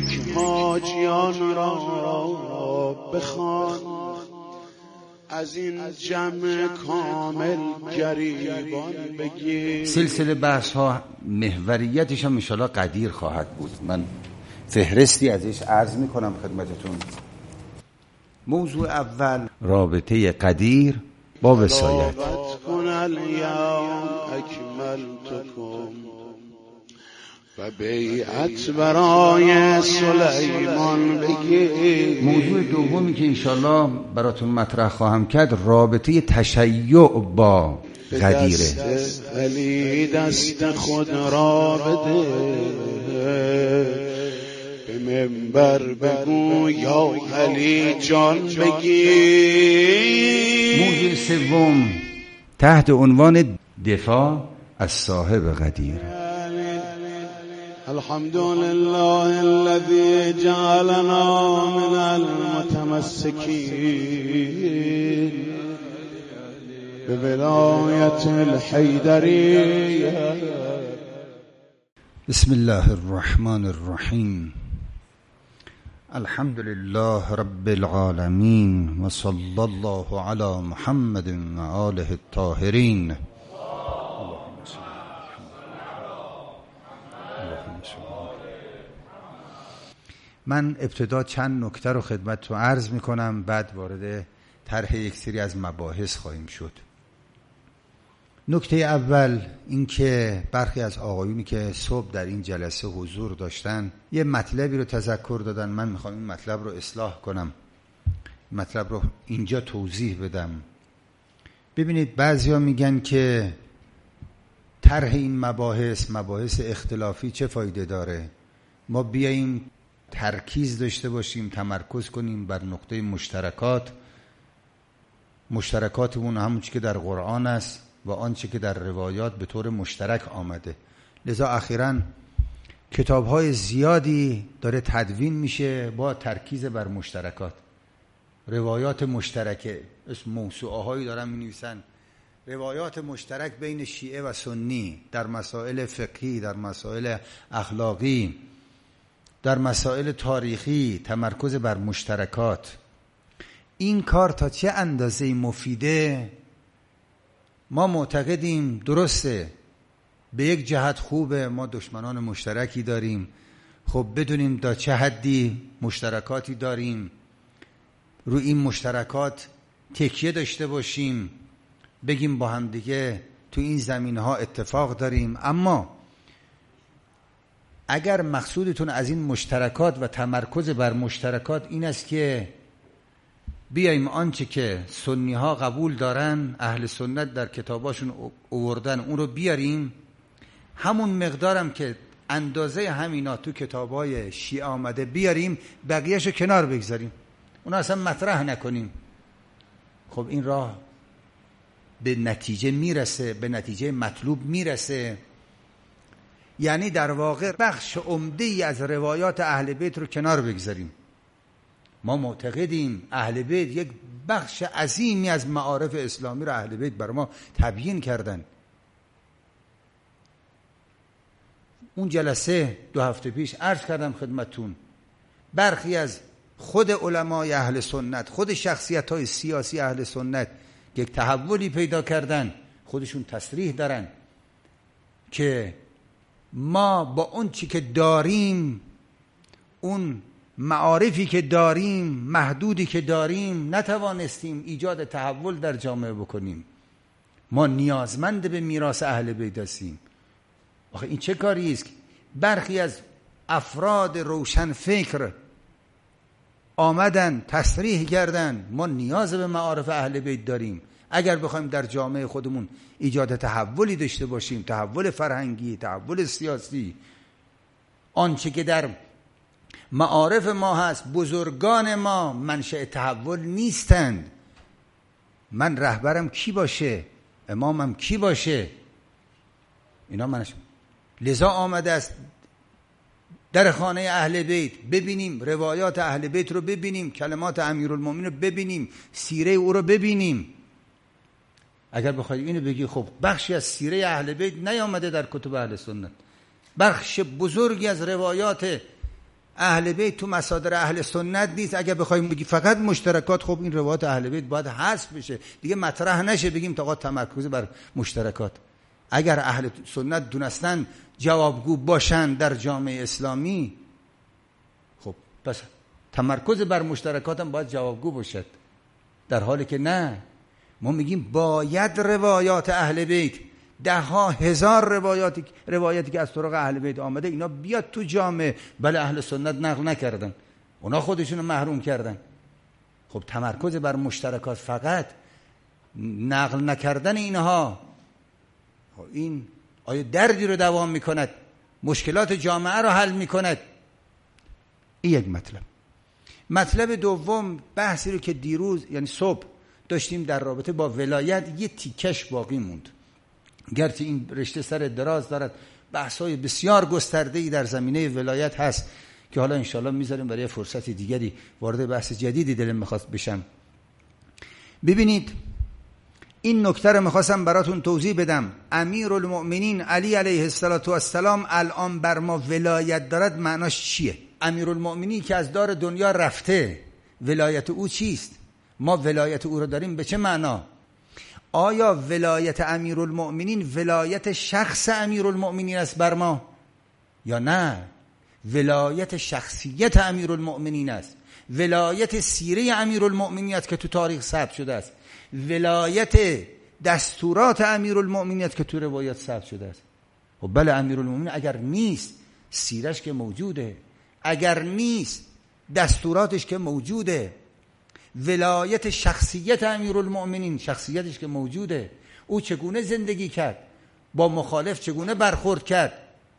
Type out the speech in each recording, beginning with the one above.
یک حاجیان را بخوان، از این جمع کامل گریبان بگیر. سلسله بحث ها محوریتش هم انشاءالله قدیر خواهد بود. من فهرستی ازش عرض میکنم خدمتتون. موضوع اول رابطه قدیر با وصایت. و بیعت برای سلیمان بگیر. موضوع دومی که انشالله براتون مطرح خواهم کرد رابطه تشیع با قدیره. علی دست خود را بده، به منبر بگو یا علی جان بگیر. موضوع سوم تحت عنوان دفاع از صاحب قدیر. الحمد لله الذي جعلنا من المتمسكين بولایت الحیدریه. بسم الله الرحمن الرحیم. الحمد لله رب العالمین و صلی الله علی محمد و آله الطاهرین. من ابتدا چند نکته رو خدمتتون عرض میکنم، بعد وارد طرح یک سری از مباحث خواهیم شد. نکته اول این که برخی از آقایونی که صبح در این جلسه حضور داشتن یه مطلبی رو تذکر دادن. من میخوام این مطلب رو اصلاح کنم، مطلب رو اینجا توضیح بدم. ببینید بعضیا میگن که طرح این مباحث اختلافی چه فایده داره؟ ما بیاییم ترکیز داشته باشیم، تمرکز کنیم بر نقطه مشترکاتمون، همون چی که در قرآن است و آنچه که در روایات به طور مشترک آمده. لذا اخیراً کتاب‌های زیادی داره تدوین میشه با ترکیز بر مشترکات، روایات مشترکه. اسم موسوعه‌هایی دارن می‌نویسن روایات مشترک بین شیعه و سنی در مسائل فقهی، در مسائل اخلاقی، در مسائل تاریخی، تمرکز بر مشترکات. این کار تا چه اندازه مفیده ما معتقدیم درسته، به یک جهت خوبه، ما دشمنان مشترکی داریم، خب بدونیم تا چه حدی مشترکاتی داریم، رو این مشترکات تکیه داشته باشیم، بگیم با هم دیگه تو این زمینها اتفاق داریم. اما اگر مقصودتون از این مشترکات و تمرکز بر مشترکات این است که بیاییم آنچه که سنی ها قبول دارن، اهل سنت در کتاباشون آوردن، اون رو بیاریم، همون مقدارم که اندازه همینا تو کتابای شیعه آمده بیاریم، بقیه‌شو کنار بگذاریم، اون اصلا مطرح نکنیم، خب این راه به نتیجه میرسه، به نتیجه مطلوب میرسه. یعنی در واقع بخش عمده‌ای از روایات اهل بیت رو کنار بگذاریم. ما معتقدیم اهل بیت یک بخش عظیمی از معارف اسلامی رو اهل بیت بر ما تبیین کردن. اون جلسه 2 هفته پیش عرض کردم خدمتون، برخی از خود علمای اهل سنت، خود شخصیت‌های سیاسی اهل سنت که یک تحولی پیدا کردن، خودشون تصریح دارن که ما با اون چی که داریم، اون معارفی که داریم، محدودی که داریم، نتوانستیم ایجاد تحول در جامعه بکنیم. ما نیازمند به میراث اهل بیت هستیم. آخه این چه کاری است؟ برخی از افراد روشن فکر آمدن تصریح کردن ما نیاز به معارف اهل بیت داریم. اگر بخوایم در جامعه خودمون ایجاد تحولی داشته باشیم، تحول فرهنگی، تحول سیاسی، آنچه که در معارف ما هست، بزرگان ما منشأ تحول نیستند. من رهبرم کی باشه، امامم کی باشه، اینا منش. لذا آمده است در خانه اهل بیت ببینیم، روایات اهل بیت رو ببینیم، کلمات امیرالمومنین رو ببینیم، سیره او رو ببینیم. اگر بخواید اینو بگی خب بخشی از سیره اهل بیت نیامده در کتب اهل سنت، بخش بزرگی از روایات اهل بیت تو مصادر اهل سنت نیست. اگه بخوایم بگی فقط مشترکات، خب این روایات اهل بیت باید حذف بشه دیگه، مطرح نشه بگیم تا تمرکز بر مشترکات. اگر اهل سنت دونستن جوابگو باشن در جامعه اسلامی، خب پس تمرکز بر مشترکات هم باید جوابگو باشد. در حالی که نه، ما میگیم باید روایات اهل بیت، ده ها هزار روایاتی که از طرق اهل بیت آمده اینا بیاد تو جامعه. بله اهل سنت نقل نکردن، اونا خودشونو محروم کردن. خب تمرکز بر مشترکات فقط، نقل نکردن اینها، این آیا دردی رو دوام میکند؟ مشکلات جامعه رو حل میکند؟ این یک مطلب. مطلب دوم، بحثی رو که دیروز یعنی صبح داشتیم در رابطه با ولایت، یه تیکش باقی موند. گرچه این رشته سر دراز دارد، بحث‌های بسیار گسترده‌ای در زمینه ولایت هست که حالا انشالله میذاریم برای فرصت دیگری، وارد بحث جدیدی دلم میخواست بشم. ببینید این نکته رو میخواستم براتون توضیح بدم. امیرالمؤمنین علی علیه السلام الان بر ما ولایت دارد، معناش چیه؟ امیرالمؤمنین که از دار دنیا رفته، ولایت او چیست؟ ما ولایت او رو داریم به چه معنا؟ آیا ولایت امیرالمؤمنین ولایت شخص امیرالمؤمنین است بر ما یا نه؟ ولایت شخصیت امیرالمؤمنین است، ولایت سیره امیرالمؤمنین است که تو تاریخ ثبت شده است، ولایت دستورات امیرالمؤمنین است که تو روایات ثبت شده است. و بله امیرالمؤمنین اگر نیست، سیرش که موجوده، اگر نیست دستوراتش که موجوده، ولایت شخصیت امیرالمؤمنین، شخصیتش که موجوده، او چگونه زندگی کرد، با مخالف چگونه برخورد کرد،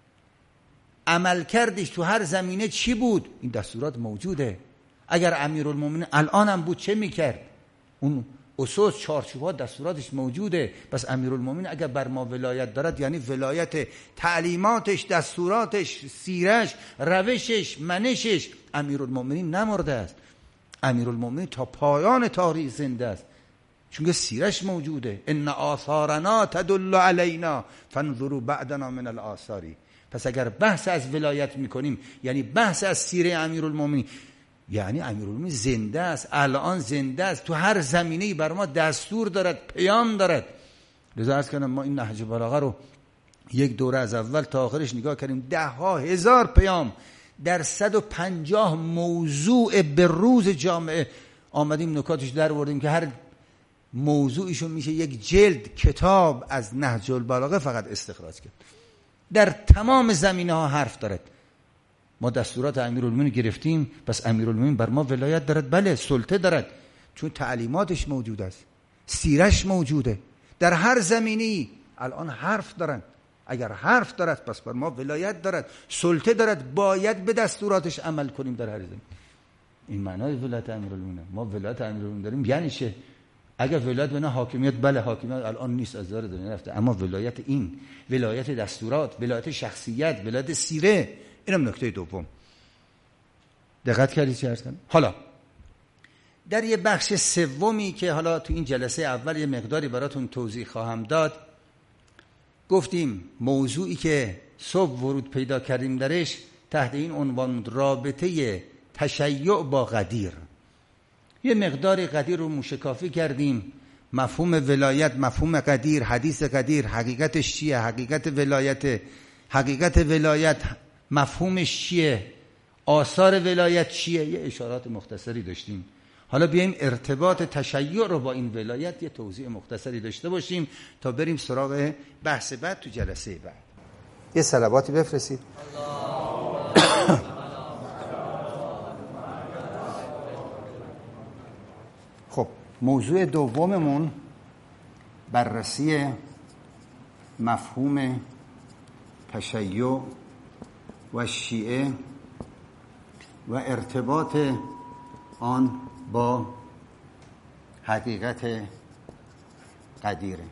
عمل کردش تو هر زمینه چی بود، این دستورات موجوده. اگر امیرالمؤمنین الان هم بود چه میکرد؟ اون اساس چارچوبات دستوراتش موجوده. پس امیرالمؤمنین اگر بر ما ولایت دارد، یعنی ولایت تعلیماتش، دستوراتش، سیرش، روشش، منشش، امیرالمؤمنین نمرده است. امیرالمؤمنین تا پایان تاریخ زنده است، چون که سیرش موجوده. ان آثارنا تدل علینا فانظروا بعدنا من الاثار. پس اگر بحث از ولایت میکنیم یعنی بحث از سیره امیرالمؤمنین، یعنی امیرالمؤمنین زنده است، الان زنده است، تو هر زمینه‌ای بر ما دستور دارد، پیام دارد. لذا عرض کردم ما این نهج بلاغه رو یک دوره از اول تا آخرش نگاه کردیم، ده ها هزار پیام در 150 موضوع به روز جامعه آمدیم نکاتش در آوردیم که هر موضوعشون میشه یک جلد کتاب از نهج البلاغه فقط استخراج کرد. در تمام زمینه ها حرف دارد. ما دستورات امیرالمؤمنین گرفتیم، پس امیرالمؤمنین بر ما ولایت دارد. بله سلطه دارد، چون تعلیماتش موجود است، سیرش موجوده، در هر زمینه‌ای الان حرف دارن. اگر حرف دارد پس بر ما ولایت دارد، سلطه دارد، باید به دستوراتش عمل کنیم در هر زمینه. این معنای ولایت امیرالمؤمنین. ما ولایت امیرالمؤمنین داریم یعنی چه؟ اگر ولایت بنا حاکمیت، بله حاکمیت الان نیست، از دار دنیا رفته، اما ولایت این، ولایت دستورات، ولایت شخصیت، ولایت سیره، اینم نکته دوم. دقت کردید چه عرض کردم؟ حالا در یه بخش سومی که حالا تو این جلسه اول یه مقداری براتون توضیح خواهم داد، گفتیم موضوعی که صبح ورود پیدا کردیم درش تحت این عنوان رابطه تشیع با غدیر. یه مقداری غدیر رو موشکافی کردیم، مفهوم ولایت، مفهوم غدیر، حدیث غدیر، حقیقتش چیه، حقیقت ولایت مفهومش چیه، آثار ولایت چیه، یه اشارات مختصری داشتیم. حالا بیایم ارتباط تشیع رو با این ولایت یه توضیح مختصری داشته باشیم تا بریم سراغ بحث بعد تو جلسه بعد. یه صلواتی بفرستید. خب موضوع دوممون بررسی مفهوم تشیع و شیعه و ارتباط آن با حقیقت قدیره.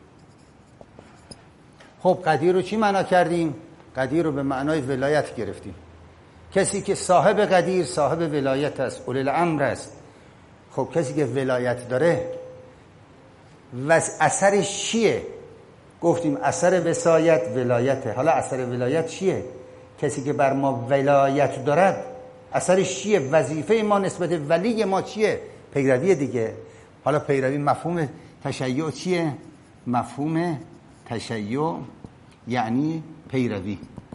خب قدیر رو چی معنا کردیم؟ قدیر رو به معنای ولایت گرفتیم. کسی که صاحب قدیر صاحب ولایت است، اولی الامر است. خب کسی که ولایت داره و اثرش چیه؟ گفتیم اثر وصایت ولایته. حالا اثر ولایت چیه؟ کسی که بر ما ولایت دارد اثر چیه؟ وظیفه ما نسبت ولی ما چیه؟ پیروی دیگه. حالا پیروی، مفهوم تشیع چیه؟ مفهوم تشیع یعنی پیروی.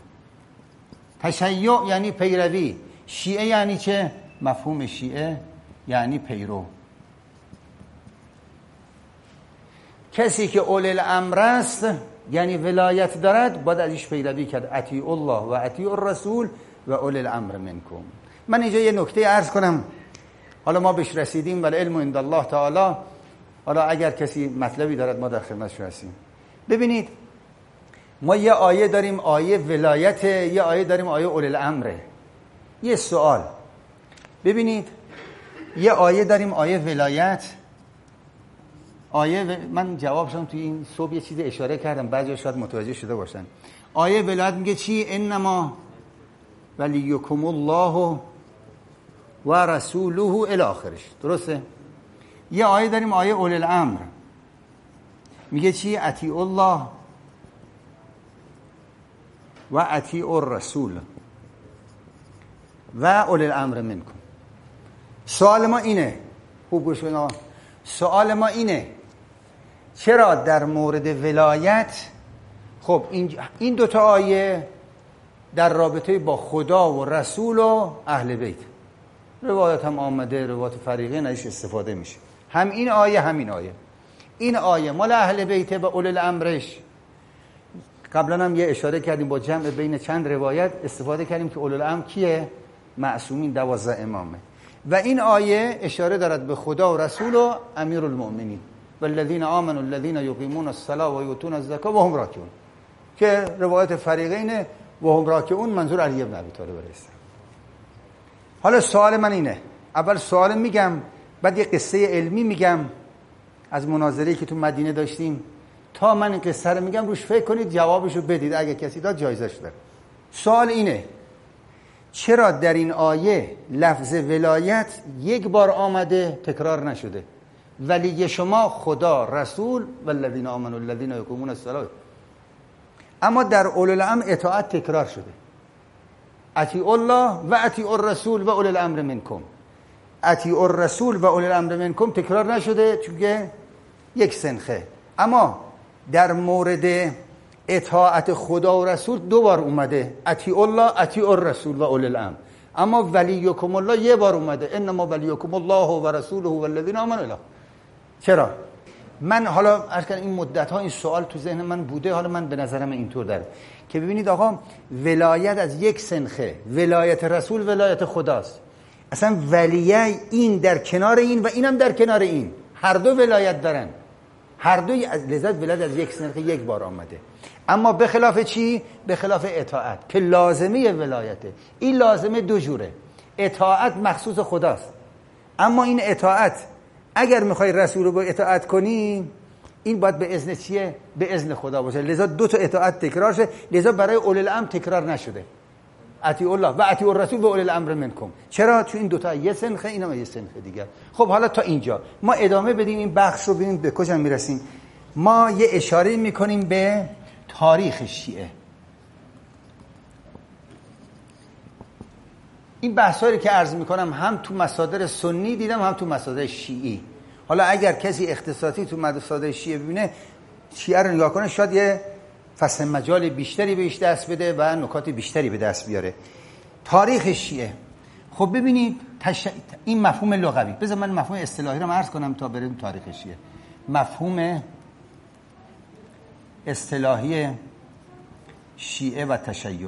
تشیع یعنی پیروی. شیعه یعنی چه؟ مفهوم شیعه یعنی پیرو. کسی که اولی الامر است یعنی ولایت دارد باید ازش پیروی کرد. اطیعوا الله و اطیعوا الرسول و اولی الامر منکم. من اینجا یه نکته عرض کنم، حالا ما بهش رسیدیم ولی علم عند الله تعالی. حالا اگر کسی مطلبی دارد ما در خدمتش هستیم. ببینید ما یه آیه داریم، آیه ولایت، یه آیه داریم آیه اولی الامره. یه سوال ببینید، یه آیه داریم آیه ولایت، من جوابشم توی این صبح یه چیز اشاره کردم، بعضی شاید متوجه شده باشن. آیه ولایت میگه چی؟ انما ولیکم الله و رسوله الی آخرش، درسته؟ یه آیه داریم آیه اولی الامر، میگه چی؟ اطیعوا الله و اطیعوا الرسول و اولی الامر منکم. سوال ما اینه، خوب گوش کنید، سوال ما اینه چرا در مورد ولایت، خب این دوتا آیه در رابطه با خدا و رسول و اهل بیت، روایت هم آمده، روایت فریقین ازش استفاده میشه، هم این آیه همین آیه. این آیه مال اهل بیت و اولی الامرش. قبلا هم یه اشاره کردیم با جمع بین چند روایت استفاده کردیم که اولی الامر کیه؟ معصومین 12 امامه. و این آیه اشاره دارد به خدا و رسول و امیر المؤمنین والذین آمنوا الذین یقیمون الصلاة و یؤتون الزکاة و هم راکعون، که روایت فریقین و هم راکعون منظور علی بن ابی طالب است. حالا سوال من اینه، اول سوال میگم بعد یه قصه علمی میگم از مناظره‌ای که تو مدینه داشتیم. تا من این قصه رو میگم روش فکر کنید، جوابشو بدید، اگه کسی داد جایزش داره. سوال اینه چرا در این آیه لفظ ولایت یک بار آمده تکرار نشده؟ ولی شما خدا، رسول و الذین آمنوا الذین یقیمون الصلاة، اما در اولی الامر اطاعت تکرار شده. اطیعوا الله و اطیعوا الرسول و اولی الامر منکم. اطیعوا الرسول و اولی الامر منکم تکرار نشده چون که یک سنخه. اما در مورد اطاعت خدا و رسول دو بار اومده، اطیعوا الله اطیعوا الرسول و اولی الامر. اما ولیکم الله یه بار اومده، انما ولیکم الله و رسوله و الذین آمنوا الی. چرا؟ من حالا عرض کردم این مدت ها این سوال تو ذهن من بوده، حالا من به نظرم اینطور داره که ببینید آقا، ولایت از یک سنخه، ولایت رسول ولایت خداست. اصلا ولیه این در کنار این و اینم در کنار این، هر دو ولایت دارن، هر دوی از لذت ولایت از یک سنخه یک بار آمده. اما به خلاف چی؟ به خلاف اطاعت که لازمه ولایته. این لازمه دو جوره، اطاعت مخصوص خداست، اما این اطاعت اگر میخوای رسول رو با اطاعت کنی این باید به اذن چیه؟ به اذن خدا باشه. لذا دو تا اطاعت تکرار شده، لذا برای اولی الامر تکرار نشده. اطیعوا الله و اطیعوا الرسول و اولی الامر منکم. چرا؟ چون این دو تا یه سنخه، اینم یه سنخه دیگر. خب حالا تا اینجا ما ادامه بدیم این بخش رو، ببینیم به کجا میرسیم. ما یه اشاره میکنیم به تاریخ شیعه. این بحثایی که عرض میکنم هم تو مصادر سنی دیدم هم تو مصادر شیعی. حالا اگر کسی اختصاصی تو مصادر شیعه ببینه، شیعه رو نگاه کنه، شاید یه فصل مجال بیشتری بهش دست بده و نکات بیشتری به دست بیاره. تاریخ شیعه. خب ببینید این مفهوم لغوی، بذار من مفهوم اصطلاحی رو عرض کنم تا بریم تاریخ شیعه. مفهوم اصطلاحی شیعه و تشیع.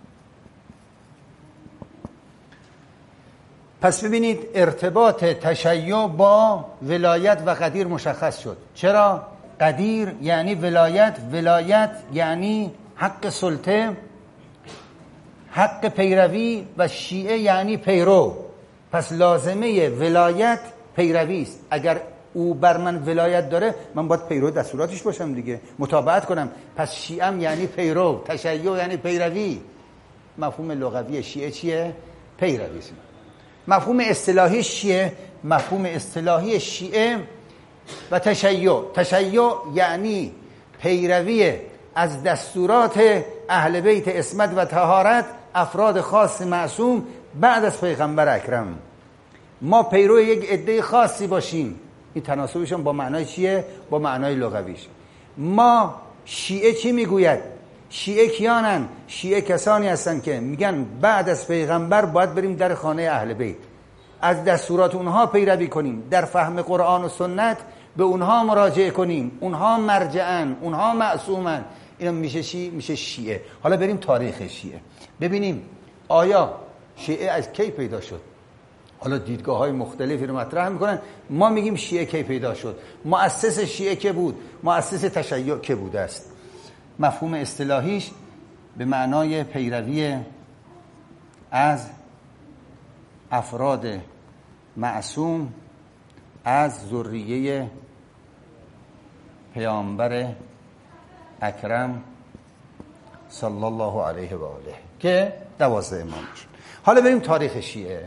پس ببینید ارتباط تشیع با ولایت و قدیر مشخص شد. چرا؟ قدیر یعنی ولایت، ولایت یعنی حق سلطه، حق پیروی، و شیعه یعنی پیرو. پس لازمه ولایت پیروی است. اگر او بر من ولایت داره من باید پیرو دستوراتش باشم دیگه، متابعت کنم. پس شیعه یعنی پیرو، تشیع یعنی پیروی. مفهوم لغوی شیعه چیه؟ پیروی است. مفهوم اصطلاحی شیعه، مفهوم اصطلاحی شیعه و تشیع یعنی پیروی از دستورات اهل بیت عصمت و طهارت، افراد خاص معصوم بعد از پیغمبر اکرم ما پیرو یک عده خاصی باشیم، این تناسبشون با معنای چیه؟ با معنای لغویش. ما شیعه چی میگوید؟ شیعه کیانن؟ شیعه کسانی هستن که میگن بعد از پیغمبر باید بریم در خانه اهل بیت، از دستورات اونها پیروی کنیم، در فهم قرآن و سنت به اونها مراجعه کنیم، اونها مرجعن، اونها معصومن. اینا میشه چی؟ میشه شیعه. حالا بریم تاریخ شیعه ببینیم آیا شیعه از کی پیدا شد. حالا دیدگاه های مختلفی رو مطرح میکنن. ما میگیم شیعه کی پیدا شد. مؤسس شیعه که بود؟ مؤسس تشیع که بوده است؟ مفهوم اصطلاحیش به معنای پیروی از افراد معصوم از ذریه پیامبر اکرم صلی الله علیه و آله که 12 امام شد. حالا بریم تاریخ شیعه.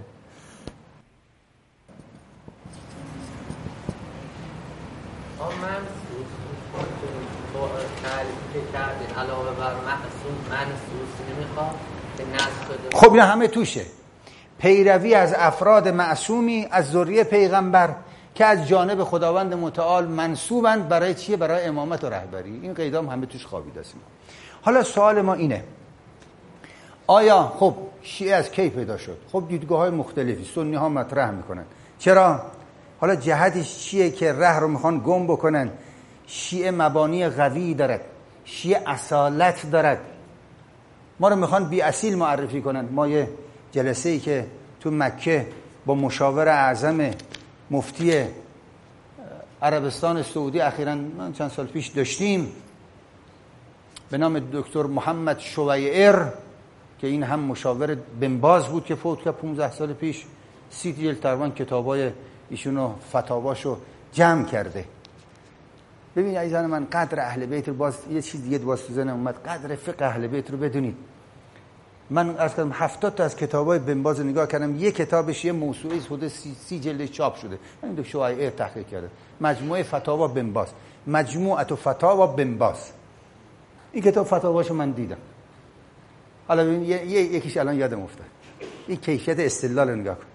علاوه بر معصوم منصوص نمیخواد که نسخ شده. خب اینا همه توشه. پیروی از افراد معصومی از ذریه پیغمبر که از جانب خداوند متعال منصوبند. برای چیه؟ برای امامت و رهبری. این قیدام همه توش خوابیده است. حالا سوال ما اینه آیا خب شیعه از کی پیدا شد؟ خب دیدگاه های مختلفی سنی ها مطرح میکنن. چرا؟ حالا جهتش چیه که ره رو میخوان گم بکنن؟ شیعه مبانی قوی دارد، شیعه اصالت دارد. ما رو میخوان بی اصیل معرفی کنن. ما یه جلسه ای که تو مکه با مشاور اعظم مفتی عربستان سعودی اخیراً چند سال پیش داشتیم به نام دکتر محمد شویعر که این هم مشاور بن باز بود که فوت کرد 15 سال پیش. 30 جلد تقریباً کتابای ایشونو فتاواشو جمع کرده. ببین عزیزان من، قدر اهل بیت رو باز یه چیز دیگه باز تو ذهنم اومد، قدر فقه اهل بیت رو بدونید. من عرض کردم 70 تا از کتابای بن باز رو نگاه کردم، یک کتابش یه موسوعه حدود 30 جلد چاپ شده. این دکتر شویعر تحقیق کرده. مجموعه فتاوا بن باز، مجموعه فتاوا بن باز. این کتاب فتاواشو من دیدم. حالا ببین یکیش الان یادم افتاد. این کیفیت استدلال رو نگاه کن.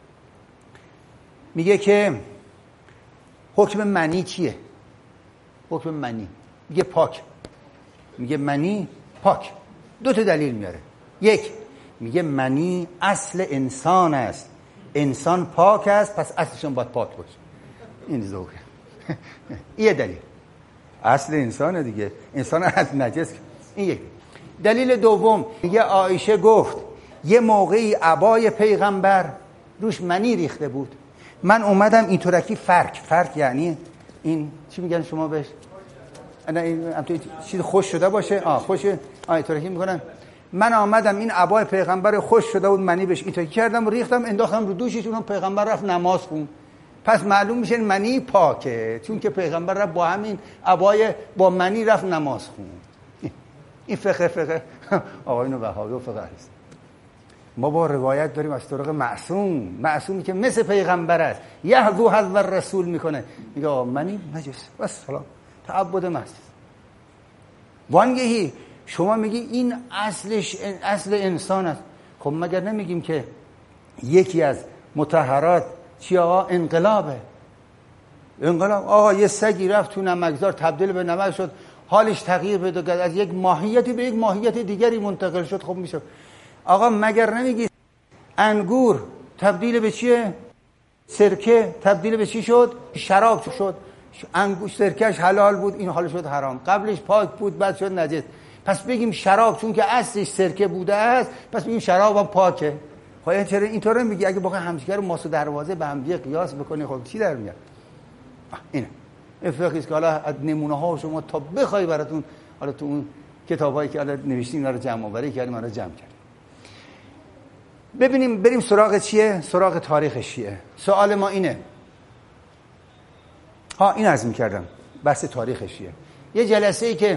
میگه که حکم منی چیه؟ حکم منی میگه پاک. میگه منی پاک. 2 تا دلیل میاره. یک میگه منی اصل انسان است، انسان پاک است، پس اصلشون باید پاک باشه. این ذوقه. یه دلیل. اصل انسانه دیگه، انسان از نجس. این یک. دلیل دوم میگه عایشه گفت یه موقعی عبای پیغمبر روش منی ریخته بود، من اومدم اینطورکی فرق یعنی این چی میگن شما بهش؟ انا این چیز خوش شده باشه. خوشه. اینطورکی میکنن. من آمدم این عبای پیغمبر خوش شده بود، منی بهش اینطوری کردم، ریختم، انداختم رو دوشش، اون پیغمبر رفت نماز خوند. پس معلوم میشه منی پاکه، چون که پیغمبر رفت با همین عبای با منی رفت نماز خوند. این فقه آقایون وهابی و فقه است. ما با روایت داریم از طرق معصومی که مثل پیغمبر است، یحذو حذو الرسول میکنه، میگه منی نجس بس سلام، تعبد محض. وانگهی شما میگی این اصل انسان است. خب مگر نمیگیم که یکی از مطهرات چی آقا؟ انقلاب. آقا یه سگی رفت تو نمکزار تبدیل به نمک شد، حالش تغییر پیدا کرد، از یک ماهیتی به یک ماهیت دیگری منتقل شد. خب میشه آقا مگر نمیگی انگور تبدیل به چیه؟ سرکه تبدیل به چی شد؟ شراب شد. انگور سرکهش حلال بود، این حال شد حرام. قبلش پاک بود، بعد شد نجس. پس بگیم شراب چون که اصلش سرکه بوده است، پس بگیم شراب هم پاکه. خب چرا اینطوره میگی؟ اگه بخوای همسکر ماس و دروازه به هم دیگه قیاس بکنی، خب چی در میاد؟ اینه فقهی است که حالا از نمونه ها شما تا بخوای براتون، حالا تو اون کتابایی که حالا نوشتیم اینا رو جمع آوری کردیم، اینا رو جمع کردیم. ببینیم بریم سراغ چیه؟ سراغ تاریخ شیعه. سوال ما اینه. این عرض می‌کردم بحث تاریخ شیعه. یه جلسه‌ای که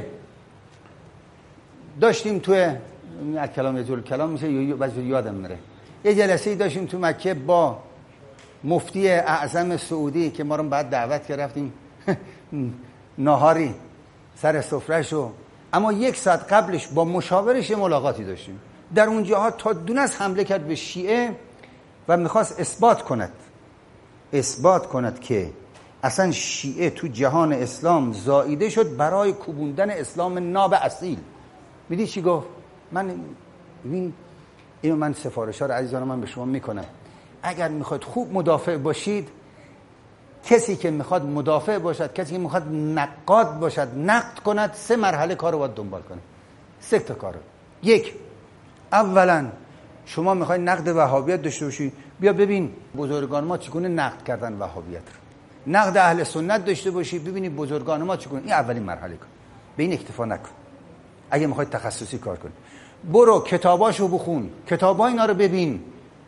داشتیم توی کلام یزول کلام میشه بعضی یادم میره. یه جلسه‌ای داشتیم تو مکه با مفتی اعظم سعودی که ما رو بعد دعوت کرد، رفتیم ناهاری سر سفره‌شو، اما 1 ساعت قبلش با مشاورش ملاقاتی داشتیم. در اونجاها تا دونست حمله کرد به شیعه و میخواست اثبات کند که اصلا شیعه تو جهان اسلام زائیده شد برای کوبوندن اسلام ناب اصیل. میدی چی گفت؟ اینو من سفارش ها رو عزیزان من به شما میکنم. اگر میخواید خوب مدافع باشید، کسی که میخواد مدافع باشد، کسی که میخواد نقاد باشد، نقد کند 3 مرحله کار رو باید دنبال کنه. 3 تا کار. 1، اولا شما میخواید نقد وهابیت داشته باشی، بیا ببین بزرگان ما چگونه نقد کردن وهابیت رو. نقد اهل سنت داشته باشی، ببینید بزرگان ما چگونه. این اولین مرحله کن. به این اکتفا نکن. اگه میخواید تخصصی کار کنی، برو کتاباشو بخون، کتابا اینا رو ببین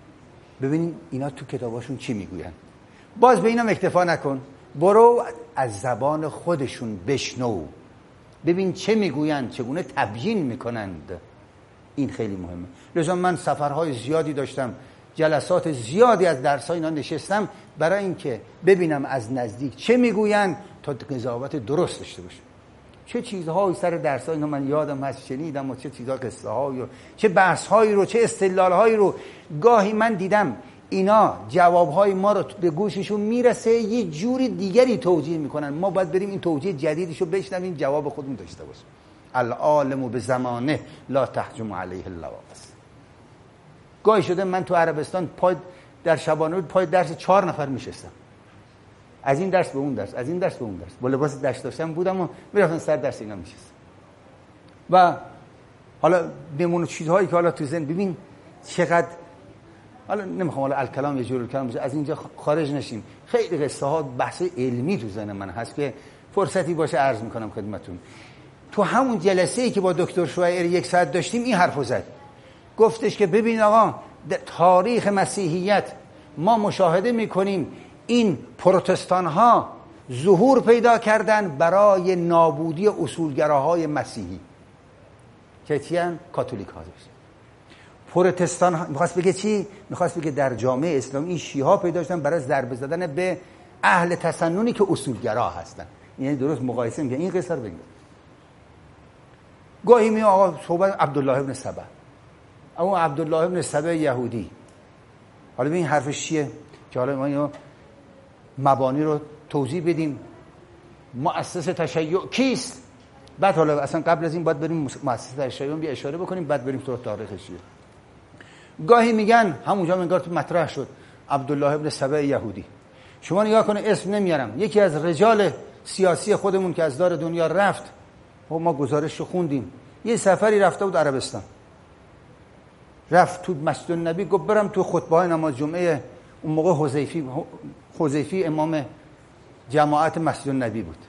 اینا تو کتاباشون چی میگوین. باز به اینم اکتفا نکن، برو از زبان خودشون بشنو، ببین چه میگوین، چگونه تبیین میکنند. این خیلی مهمه. لذا من سفرهای زیادی داشتم، جلسات زیادی از درس‌ها اینا نشستم برای اینکه ببینم از نزدیک چه میگوین تا قضاوت درست داشته باشم. چه چیزهایی سر درس‌ها اینا من یادم هست شنیدم و چه چیزها، قصه‌هایی و چه بحث‌هایی رو، چه استدلال‌هایی رو گاهی من دیدم اینا جواب‌های ما رو به گوششون میرسه یه جوری دیگری توجیه میکنن. ما باید بریم این توجیه جدیدشو بشنویم، جواب خودمون داشته باشیم. العالم به زمانه لا تهجم علیه اللواقص. گاهی شده من تو عربستان در شبانه پای درس 4 نفر میشستم، از این درس به اون درس، از این درس به اون درس، با لباس درس داشتم بودم و میرفتم سر درس اینا میشستم. و حالا نمونه چیزهایی که حالا تو ذهن ببین چقدر، حالا نمیخوام حالا الکلام یه جور کلام بشه، از اینجا خارج نشیم. خیلی قصه ها بحث علمی تو ذهن من هست که فرصتی باشه عرض میکنم خدمتتون. تو همون جلسه‌ای که با دکتر شوئر 1 ساعت داشتیم این حرفو زد، گفتش که ببین آقا، تاریخ مسیحیت ما مشاهده میکنیم این پروتستان ها ظهور پیدا کردن برای نابودی اصولگراهای مسیحی که چیان کاتولیک ها داشت. پروتستان ها میخواست بگه چی؟ میخواست بگه در جامعه اسلامی این شیعه ها پیدا شدن برای ضربه زدن به اهل تسننی که اصولگرا هستن. یعنی درست مقایسه میگه. این قصه رو بگید. گاهی می آقا صحبت عبدالله ابن سبع، اما عبدالله ابن سبع یهودی، حالا ببین حرفش چیه که حالا ما اینو مبانی رو توضیح بدیم. مؤسس تشیع کیست؟ بعد حالا اصلا قبل از این باید بریم مؤسس تشیع بیا اشاره بکنیم، بعد بریم تو تاریخش چیه. گاهی میگن همونجا منگار تو مطرح شد عبدالله ابن سبع یهودی. شما نگاه کنه اسم نمیارم، یکی از رجال سیاسی خودمون که از دار دنیا رفت و ما گزارش رو خوندیم، یه سفری رفته بود عربستان، رفت تو مسجد النبی، گفت برم تو خطبه نماز جمعه. اون موقع حذیفی امام جماعت مسجد النبی بود.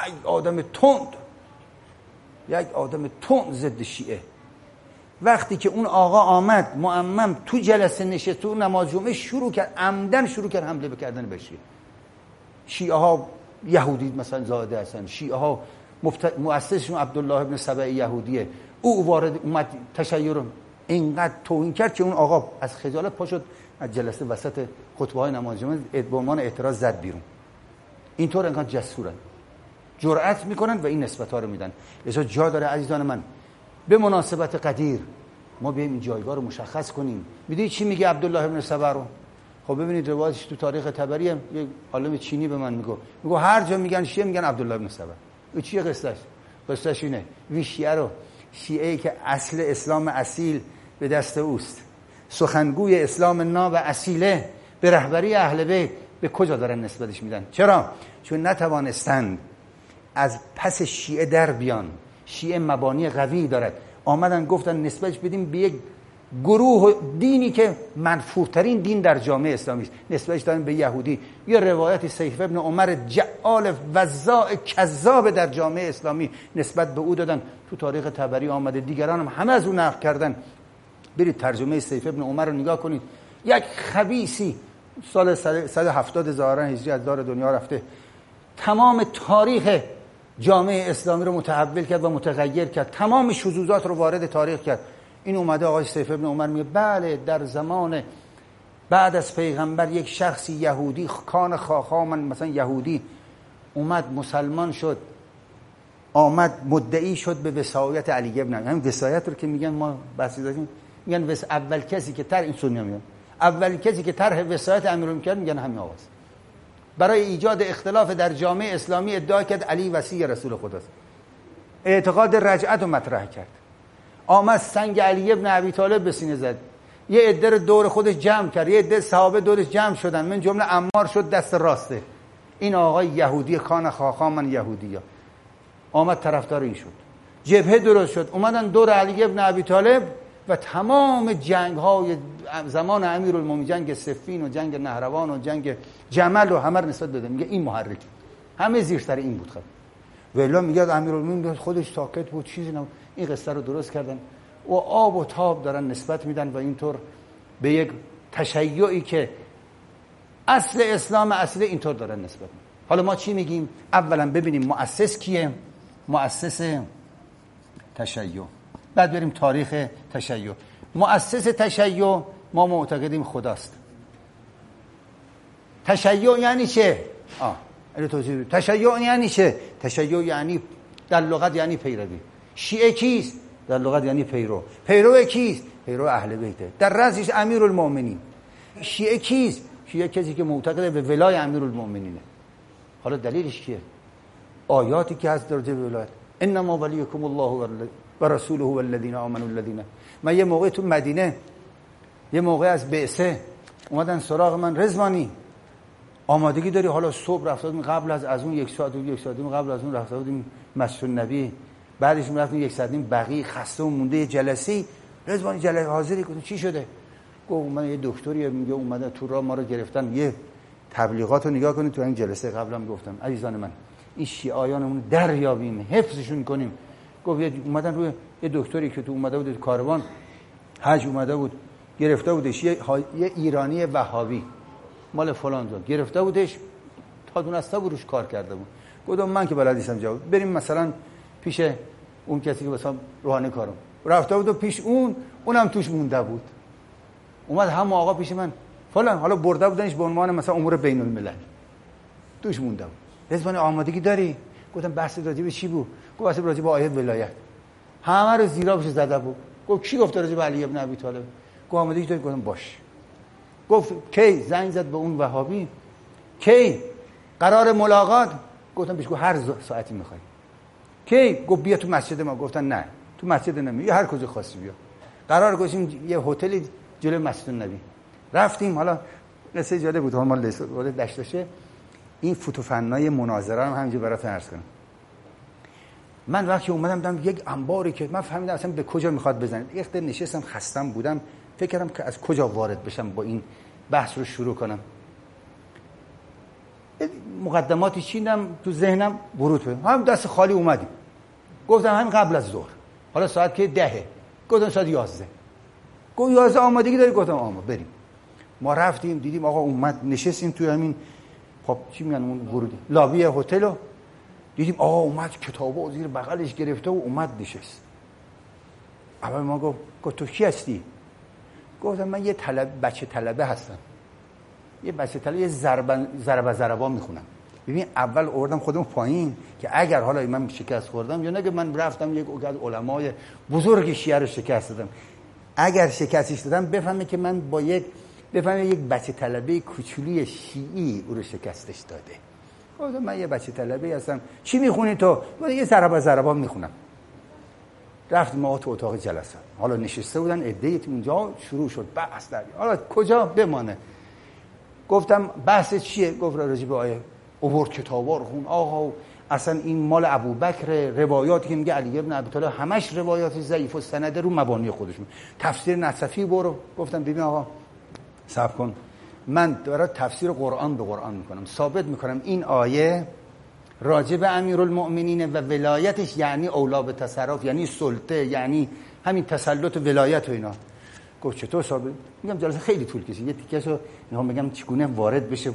یک آدم تند ضد شیعه. وقتی که اون آقا آمد معمم تو جلسه نشست تو نماز جمعه، عمدن شروع کرد حمله بکردن به شیعه. شیعه ها یهودی مثلا زاده هستن، شیعه ها مؤسسشون عبدالله ابن سبع یهودیه، او وارد اومد تشیع رو اینقدر توهین کرد که اون آقا از خجالت پا شد از جلسه، وسط خطبه های نماز جمعه به عنوان اعتراض زد بیرون. اینطور انقدر جسورن، جرأت میکنن و این نسبت ها رو میدن. لذا جا داره عزیزان من به مناسبت قدیر ما بیایم این جایگاه رو مشخص کنیم. میدونی چی میگه عبدالله ابن سبع رو؟ خب ببینید روایتش تو تاریخ طبری هم یک عالم چینی به من میگه هر جا میگن شیعه میگن عبدالله ابن سبع. این چیه قصهش؟ قصهش اینه وی شیعه‌ای که اصل اسلام اصیل به دست اوست، سخنگوی اسلام ناب و اصیله، به رهبری اهل بیت، به کجا دارن نسبتش میدن؟ چرا؟ چون نتوانستند از پس شیعه در بیان. شیعه مبانی قوی دارد، آمدن گفتن نسبتش بدیم به یک گروه دینی که منفورترین دین در جامعه اسلامی است، نسبتش دادن به یهودی. یه روایت سیف ابن عمر جعال وزاع کذاب در جامعه اسلامی نسبت به او دادن، تو تاریخ طبری آمده، دیگران هم همه از او نقل کردن. برید ترجمه سیف ابن عمر رو نگاه کنید. یک خبیثی سال 170 ظاهرا هجری از دار دنیا رفته، تمام تاریخ جامعه اسلامی رو متحول کرد و متغیر کرد، تمام شذوذات رو وارد تاریخ کرد. این اومده آقای سیف ابن عمر میگه بله در زمان بعد از پیغمبر یک شخصی یهودی کان خاخامن مثلا یهودی اومد مسلمان شد، آمد مدعی شد به وصایت علی ابن، همین وصایت رو که میگن ما بحثی داشتیم، میگن اول کسی که این سنی میگن اول کسی که طرح وصایت امیرالمومنین کرد میگن همین آقاست. برای ایجاد اختلاف در جامعه اسلامی ادعا کرد علی وصی رسول خداست. اعتقاد رجعت رو مطرح کرد. آمد سنگ علی ابن ابی طالب به سینه زد. یه عده دور خودش جمع کرد. یه عده صحابه دورش جمع شدن. من جمله عمار شد دست راسته. این آقای یهودی خان خاخام من یهودیه. آمد طرفدار این شد. جبهه درست شد. اومدن دور علی ابن ابی طالب و تمام جنگ های زمان امیرالمومنین، جنگ صفین و جنگ نهروان و جنگ جمل و همه نسبت بده. میگه این محرک، همه زیر سر این بود. خب ولی میگه امیرالمومنین خودش ساکت بود، چیزی نبود. این قصه رو درست کردن و آب و تاب دارن نسبت میدن و اینطور به یک تشیعی که اصل اسلام اصل اینطور دارن نسبت میدن. حالا ما چی میگیم؟ اولا ببینیم مؤسس کیه؟ مؤسس تشیع. بعد بریم تاریخ تشیع. مؤسس تشیع ما معتقدیم خداست. تشیع یعنی چه؟ تشیع یعنی چه؟ تشیع یعنی در لغت یعنی پیروی. شیعه کیست؟ در لغت یعنی پیرو. پیرو کیست؟ پیرو اهل بیته. در رأسش امیرالمومنین. شیعه کیست؟ شیعه کسی که معتقد به ولای امیرالمومنینه. حالا دلیلش چیه؟ آیاتی که هست در جبه ولایت. انما ولیکم الله و رسوله والذین آمنوا الذین. من یه موقع تو مدینه، یه موقع از بعثه اومدن سراغ من، رضوانی آمادگی داری؟ حالا صبح رفته بودیم قبل از اون یک ساعت قبل از اون رفته بودیم مسجد نبی، بعدش رفتیم یک ساعت بقیه خسته و مونده یه جلسه. رضوانی جلسه حاضری گفتم چی شده؟ گفت من یه دکتری میگه اومدن تو راه ما رو گرفتن، یه تبلیغات رو نگاه کنید. تو این جلسه قبلم گفتم عزیزان من این شیعایانمون دریابیم، حفظشون کنیم. گفت اومدن روی یه دکتری که تو اومده بود کاروان حج اومده بود، گرفته بودش یه ایرانی وهابی مال فلان جا گرفته بودش، تا دونسته بود روش کار کرده بود. گفتم من که بلد نیستم جواب بریم مثلا پیش اون کسی که مثلا روحانی کارم رفته بود و پیش اونم توش مونده بود. اومد هم آقا پیش من فلان، حالا برده بودنش به عنوان مثلا امور بین الملل، توش مونده بود. رضوان آمادگی داری؟ گفتم بحث راجع به چی بود؟ گفت بحث راجع به آیه ولایت. همه رو زیرابش زده بود. گفت کی گفت راجع به علی ابن ابی طالب؟ گفت آمادگی داری؟ گفتم باش. گفت کی؟ زنگ زد به اون وهابی. کی قرار ملاقات؟ گفتم بهش هر ساعتی میخوای. کی؟ گفت بیا تو مسجد ما. گفتن نه تو مسجد نمی، هر کجا خواستی بیا. قرار گذاشتیم یه هتلی جلوی مسجد نبی. رفتیم. حالا قصه جالب بود، ما وارد دشتشه. این فوتوفنای مناظره رو همینجوری براتون عرض کنم. من وقتی اومدم دیدم یک انباری که من فهمیدم اصلا به کجا میخواد بزنه. یک دفعه نشستم خستم بودم، فکر کردم که از کجا وارد بشم با این بحث رو شروع کنم. مقدماتی چیدم تو ذهنم، ورود بدم. هم دست خالی اومدیم. گفتم همین قبل از ظهر. حالا ساعت که 10. گفتم ساعت 11. گفت 11 آمادگی داری؟ گفتم آماده. بریم. ما رفتیم دیدیم آقا اومد، نشستیم توی همین خب چی میگن اون ورودی لابی هتل رو دیدیم. آقا اومد کتابو زیر بغلش گرفته و اومد نشست. اول ما گفت تو کی هستی؟ گفتم من یه بچه طلبه هستم. یه بچه طلبه، یه ضربا میخونم. ببین اول آوردم خودم پایین که اگر حالا من شکست خوردم یا نه که من رفتم یک از علمای بزرگ شیعه رو شکست دادم، اگر شکستش دادم بفهمه که من با یک بچه طلبه کوچولی شیعی او رو شکستش داده. گفتم من یه بچه طلبه هستم. چی میخونی تو؟ من یه ضربا میخونم. رفتیم ما تو اتاق جلسات. حالا نشسته بودن عده‌ای اونجا، شروع شد بحث. حالا کجا بمانه؟ گفتم بحث چیه؟ گفت راجع به آیه. آورد کتابا رو خون. آقا اصلا این مال ابوبکر، روایاتی که میگه علی ابن ابی طالب همش روایات ضعیف و سند رو مبانی خودشون. تفسیر نصفی برو. گفتم ببین آقا صبر کن، من دارم تفسیر قرآن به قرآن میکنم، ثابت میکنم این آیه راجع به امیرالمؤمنین و ولایتش، یعنی اولا به تصرف، یعنی سلطه، یعنی همین تسلط و ولایت و اینا. گفت چطور ثابت؟ میگم جلسه خیلی طول کشید، یه تیکه‌شو میخوام بگم چگونه وارد بشه.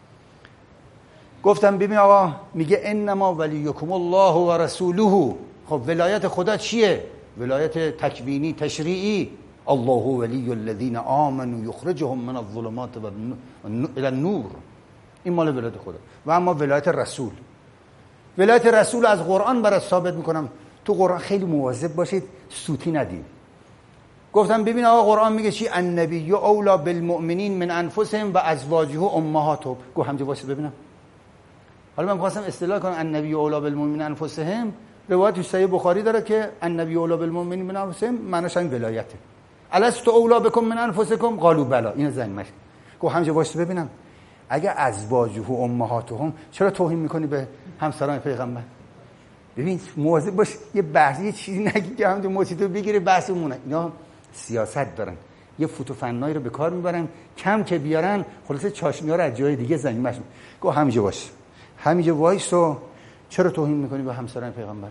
گفتم ببین آقا میگه انما ولیکم الله و رسوله. خب ولایت خدا چیه؟ ولایت تکوینی تشریعی. الله ولی الذین آمنوا یخرجهم من الظلمات الى النور. این مال ولایت خدا. و اما ولایت رسول، ولایت رسول از قرآن برات ثابت میکنم. تو قرآن خیلی مواظب باشید سوتی ندید. گفتم ببین آقا قرآن میگه چی؟ النبی اولا بالمؤمنین من انفسهم و ازواجه امهاتهم. گفت همینجا واسه ببینم. حالا من خواستم اصطلاح کنم النبی اولا بالمؤمنین من انفسهم. روایت تو صحیح بخاری داره که النبی اولا بالمؤمنین من انفسهم معناش همین ولایته. الست اولا بکم من انفسکم قالوا بلا. اینو زنگ مش. گفت همینجا واسه ببینم اگه ازواجه امهاتهم چرا توهین میکنی به همسران پیغمبر؟ ببین مواظب باش یه بحث یه چیزی نگی که همون موضوع بگیره بحثمونه. اینا سیاست دارن، یه فوتوفنایی رو به کار میبرن، کم که بیارن خلاصه چاشنی‌ها رو از جای دیگه زنیمش. گفت همینجا باش، همینجا وایس و چرا توهین میکنی به همسران پیغمبر؟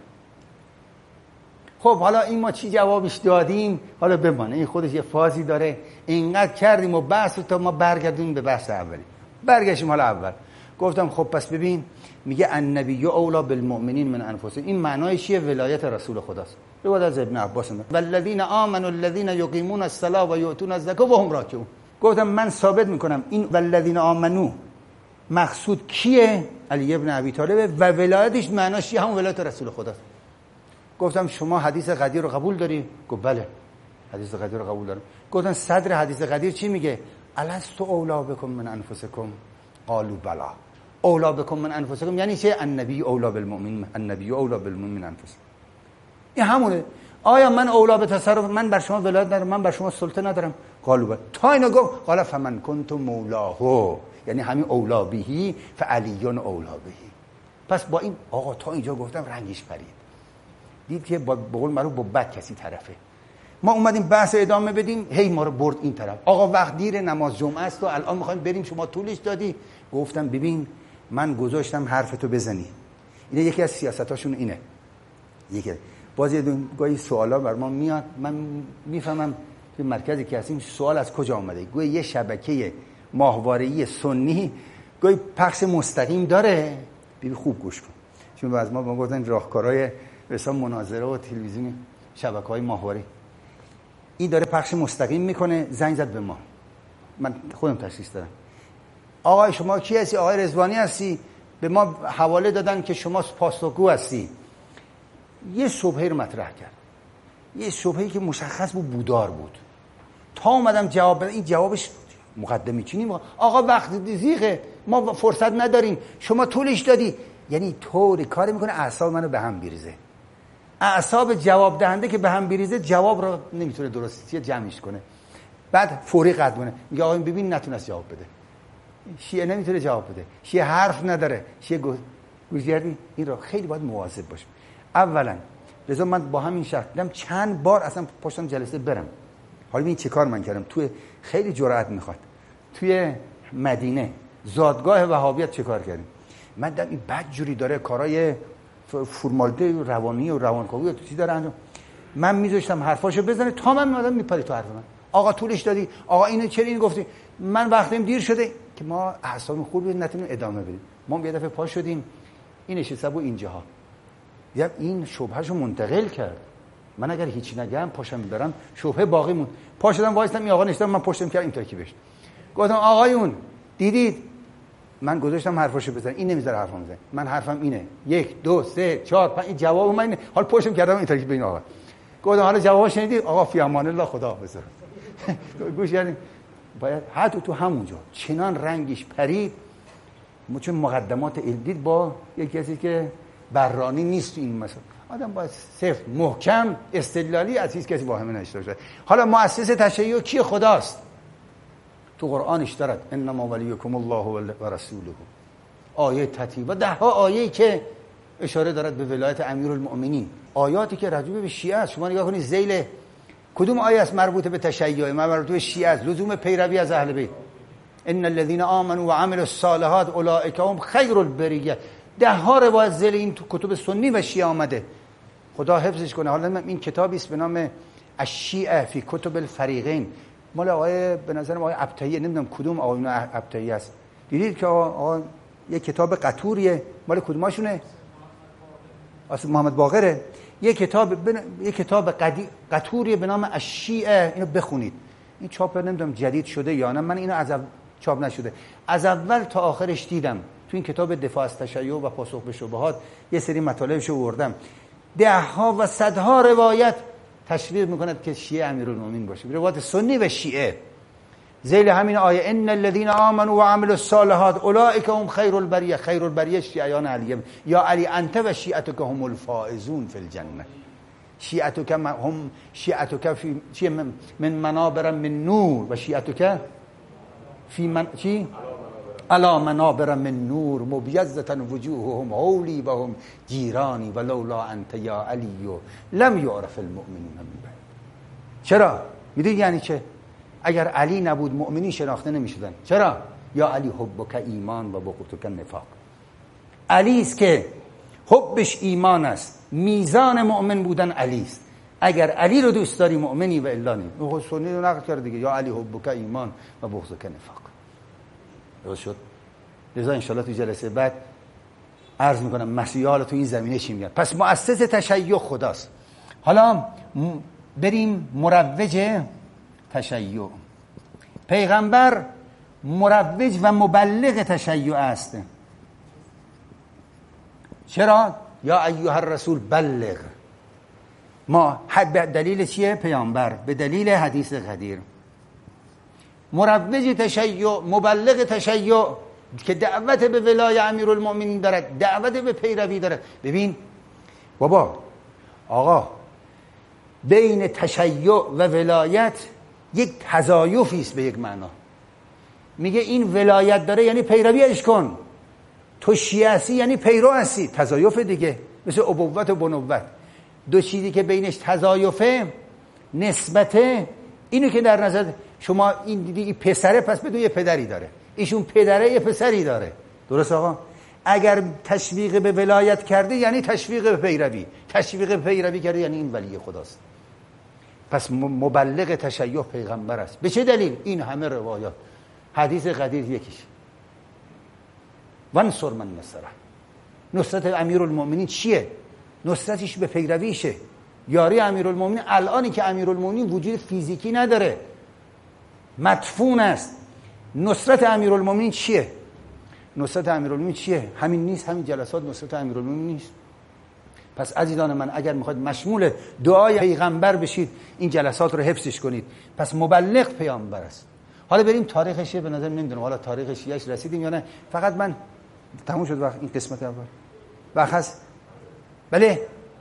خب حالا این ما چی جوابش دادیم؟ حالا بمانه، این خودش یه فازی داره. اینقدر کردیم و بحث تا ما برگردیم به بحث اولی. برگشتیم حالا اول. گفتم خب پس ببین میگه النبی اولا بالمؤمنین من انفسهم، این معنای چیه؟ ولایت رسول خداست. روایت از ابن عباس والذین آمنوا الذین یقیمون الصلاة و یؤتون الزکاة و هم راکعون. گفتم من ثابت میکنم این والذین آمنو مقصود کیه؟ علی ابن ابی طالب و ولایتش معناش چیه؟ همون ولایت رسول خداست. گفتم شما حدیث قدیر رو قبول داری؟ گفت بله حدیث قدیر رو قبول دارم. گفتم صدر حدیث قدیر چی میگه؟ الست اولا بکم من انفسکم قالوا بلا. اولا بکم من انفسکم یعنی چه؟ النبی اولا بالمؤمنین، النبی اولا بالمؤمنین انفسهم. این همونه. آیا من اولا به تصرف، من بر شما ولایت ندارم، من بر شما سلطه ندارم؟ قالوا بلا. تا اینو گفت قال فمن کنت مولاه، یعنی همین اولا بهی فعلی اولا بهی. پس با این آقا تا اینجا گفتم رنگش پرید، دید که با قول معروف با بد کسی طرفه. ما اومدیم بحث ادامه بدیم، هی ما رو برد این طرف. آقا وقت دیر، نماز جمعه است و الان میخوایم بریم، شما طولش دادی. گفتم ببین من گذاشتم حرفتو بزنی. اینه یکی از سیاستاشون اینه. یکی بازی گاهی سوالا بر ما میاد، من میفهمم که مرکزی که هستیم سوال از کجا اومده. گاهی یه شبکه ماهواره‌ای سنی گاهی پخش مستقیم داره. ببین خوب گوش کن، چون از ما گفتن راهکارهای مثلا مناظره و تلویزیونی شبکه‌های ماهواره، این داره پخش مستقیم میکنه. زنگ زد به ما، من خودم تشخیص دادم. آقای شما کی هستی؟ آقای رضوانی هستی؟ به ما حواله دادن که شما پاسخگو هستی. یه شبهه رو مطرح کرد، یه شبهه‌ای که مشخص بود بودار بود. تا اومدم جواب بدم، این جوابش مقدمه چینی آقا وقت زیغه، ما فرصت نداریم، شما طولش دادی. یعنی طوری کاری میکنه اعصاب منو به هم بریزه. اعصاب جواب دهنده که به هم بریزه جواب رو نمیتونه درستی جمعش کنه. بعد فوری قدمونه میگه آقا ببین نتونست جواب بده. شیعه نمیتونه جواب بده، شیعه حرف نداره، شیعه گوشگردی. این رو خیلی باید مواظب باشیم. اولا لذا من با همین شرط دیدم چند بار اصلا پشتم جلسه برم. حالا ببین چه کار من کردم. توی خیلی جرأت میخواد. توی مدینه زادگاه وهابیت چه کار کردیم؟ من دیدم این بد جوری داره کارهای فرمالده روانی و روانکاوی تو چی داره انجام. من میذاشتم حرفاشو بزنه تا من میادم میپری تو حرف من. آقا طولش دادی، آقا اینو چرا اینو گفتی؟ من وقتم دیر شده که ما اعصاب خوب نتونیم ادامه بدیم. ما یه دفعه پا شدیم این حسابو اینجاها. دیدم این شبههشو منتقل کرد. من اگر هیچی نگم پاشم برم شبهه باقی موند. پا شدم وایسادم این آقا نشدم، من پشتم کردم این ترکیبش. گفتم آقایون دیدید من گذاشتم حرفاشو بزن، این نمیذاره حرفم بزنه. من حرفم اینه 1 2 3 4 5 این جواب من اینه. حالا پشتم کردم این ترکیب این آقا. گفتم حالا جواب شنیدید؟ آقا فی امان الله خدا حافظ. گوش کردین؟ باید حتی تو همونجا چنان رنگش پرید. چون مقدمات دید با یک کسی که برانی نیست تو این مسئله. آدم باید صرف محکم استدلالی از هیچ کسی واهمه نشته باشه. حالا مؤسس تشیع کی؟ خداست. تو قرآنش دارد انما ولیکم الله و رسوله. آیه تطیب و ده ها آیه‌ای که اشاره دارد به ولایت امیرالمؤمنین. آیاتی که راجع به شیعه است. شما نگاه کنید ذیل کدوم آیه است مربوط به تشیع؟ مربوط به شیعه است. لزوم پیروی از اهل بیت. ان الذين آمنوا وعملوا الصالحات اولئک هم خیر البریه. ده ها روایت ذیل این تو کتب سنی و شیعه آمده. خدا حفظش کنه. حالا این کتابی است به نام الشیعه فی کتب الفریقین، مال آقای به نظرم آقای ابطحی، نمیدونم کدوم آقایون ابطحی است. دیدید که آقا یک کتاب قطوریه، مال کدوماشونه؟ اصلا محمد باقره. یک کتاب قطوریه به نام الشیعه، اینو بخونید. این چاپ نمیدونم جدید شده یا نه، من اینو از چاپ نشده، از اول تا آخرش دیدم. تو این کتاب دفاع از تشیع و پاسخ به شبهات یه سری مطالبشو آوردم. ده ها و صدها روایت تشویق میکند که شیعه امیرالمومنین باشه. روایت سنی و شیعه ذیل همین آیه ان الذين آمنوا وعملوا الصالحات اولئک هم خیر البریه. خیر البریه شیعیان علیه. یا علی انت و شیعتک هم الفائزون فی الجنه. شیعتک هم شیعتک فی من منابر من نور و شیعتک فی من چی علی منابر من نور مبیضة وجوههم حولی و هم جیرانی و لولا انت یا علی لم یعرف المؤمنون من بعد. چرا؟ میدونی یعنی چه؟ اگر علی نبود مؤمنین شناخته نمیشدن. چرا؟ یا علی حبک ایمان و بغضک نفاق. علی است که حبش ایمان است، میزان مؤمن بودن علی است. اگر علی رو دوست داری مؤمنی و الا نیم. او سنی رو نقل کرد دیگه، یا علی حبک ایمان و بغضک نفاق. درست شد؟ لذا انشالله تو جلسه بعد عرض میکنم مسیحا تو این زمینه چی میگن. پس مؤسس تشیع خداست. حالا بریم مروج تشیع. پیغمبر مروج و مبلغ تشیع است. چرا؟ یا ایها الرسول بلغ. ما به دلیل چیه؟ پیامبر به دلیل حدیث قدیر. مروج تشیع، مبلغ تشیع که دعوت به ولای امیرالمؤمنین دارد، دعوت به پیروی دارد. ببین بابا آقا، بین تشیع و ولایت یک تضایفی است به یک معنا. میگه این ولایت داره یعنی پیرویش کن، تو شیعه هستی یعنی پیرو هستی. تضایف دیگه، مثل ابوت و بنوت. دو چیزی که بینش تضایفه، نسبته، اینو که در نظر شما این دیدی پسره، پس بدون یه پدری داره، ایشون پدره یه پسری داره. درست آقا؟ اگر تشویق به ولایت کرده یعنی تشویق به پیروی، تشویق به پیروی کرده یعنی این ولی خداست. پس مبلغ تشیع پیغمبر است. به چه دلیل؟ این همه روایات. حدیث قدیر یکیش، وانصر من نصره. نصرت امیرالمؤمنین چیه؟ نصرتش به پیرویشه، یاری امیرالمؤمنین. الانی که امیرالمؤمنین وجود فیزیکی نداره، مدفون است. نصرت امیرالمؤمنین چیه؟ نصرت امیرالمؤمنین چیه؟ همین نیست؟ همین جلسات نصرت امیرالمؤمنین نیست؟ پس عزیزان من، اگر میخواید مشمول دعای پیغمبر بشید، این جلسات رو حفظش کنید. پس مبلغ پیامبر است. حالا بریم تاریخش. به نظر نمیدونم حالا تاریخ شیعه‌اش رسیدیم یا نه. فقط من تموم شد وقت این قسمت اول وقت هست. بله